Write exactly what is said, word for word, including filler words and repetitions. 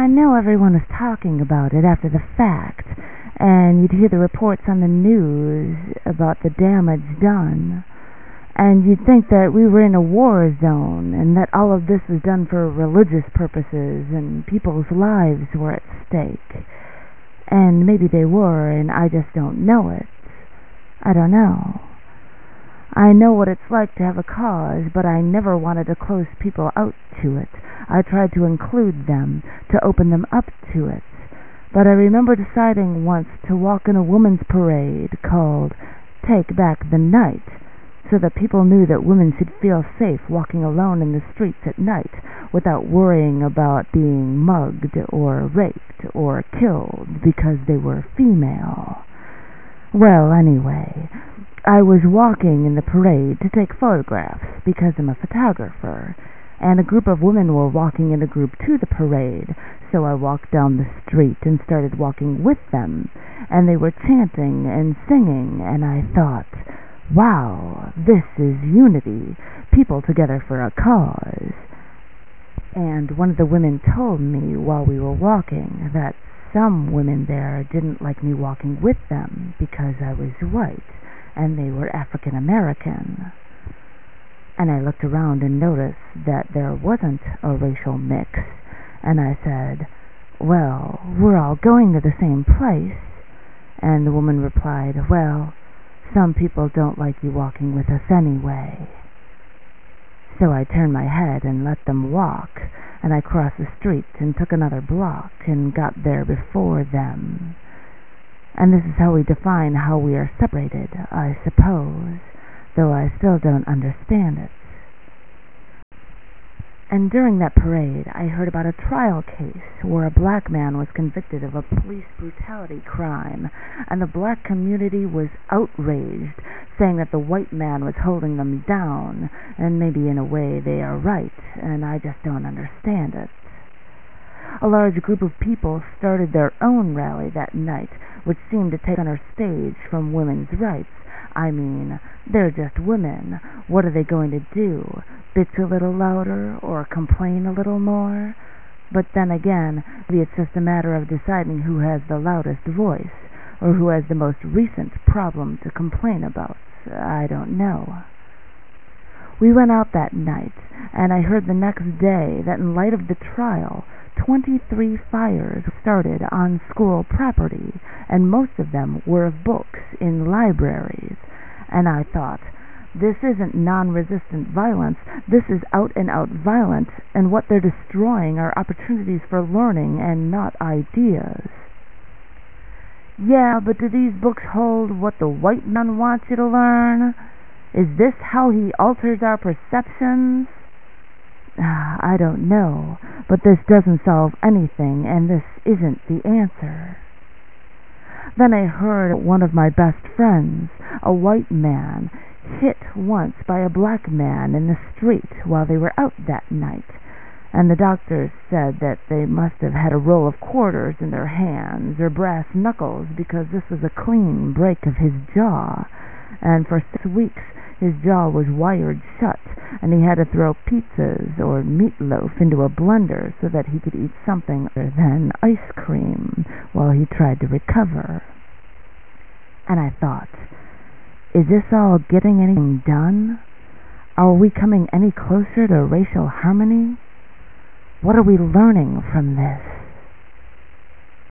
know everyone was talking about it after the fact, and you'd hear the reports on the news about the damage done, and you'd think that we were in a war zone, and that all of this was done for religious purposes, and people's lives were at stake. And maybe they were, and I just don't know it. I don't know. I know what it's like to have a cause, but I never wanted to close people out to it. I tried to include them, to open them up to it. But I remember deciding once to walk in a women's parade called Take Back the Night, so that people knew that women should feel safe walking alone in the streets at night without worrying about being mugged or raped or killed because they were female. Well, anyway, I was walking in the parade to take photographs because I'm a photographer, and a group of women were walking in a group to the parade, so I walked down the street and started walking with them, and they were chanting and singing, and I thought, wow, this is unity, people together for a cause. And one of the women told me while we were walking that some women there didn't like me walking with them because I was white, and they were African American. And I looked around and noticed that there wasn't a racial mix, and I said, well, we're all going to the same place. And the woman replied, well, some people don't like you walking with us anyway. So I turned my head and let them walk, and I crossed the street and took another block and got there before them. And this is how we define how we are separated, I suppose, though I still don't understand it. And during that parade, I heard about a trial case where a black man was convicted of a police brutality crime, and the black community was outraged, saying that the white man was holding them down, and maybe in a way they are right, and I just don't understand it. A large group of people started their own rally that night, which seemed to take center stage from women's rights. I mean, they're just women. What are they going to do? Bitch a little louder or complain a little more? But then again, maybe it's just a matter of deciding who has the loudest voice, or who has the most recent problem to complain about. I don't know. We went out that night, and I heard the next day that in light of the trial, twenty-three fires started on school property, and most of them were of books in libraries. And I thought, this isn't non-resistant violence, this is out-and-out violence, and what they're destroying are opportunities for learning and not ideas. Yeah, but do these books hold what the white man wants you to learn? Is this how he alters our perceptions? I don't know, but this doesn't solve anything, and this isn't the answer. Then I heard one of my best friends, a white man, hit once by a black man in the street while they were out that night, and the doctors said that they must have had a roll of quarters in their hands or brass knuckles because this was a clean break of his jaw, and for six weeks his jaw was wired shut, and he had to throw pizzas or meatloaf into a blender so that he could eat something other than ice cream while he tried to recover. And I thought, is this all getting anything done? Are we coming any closer to racial harmony? What are we learning from this?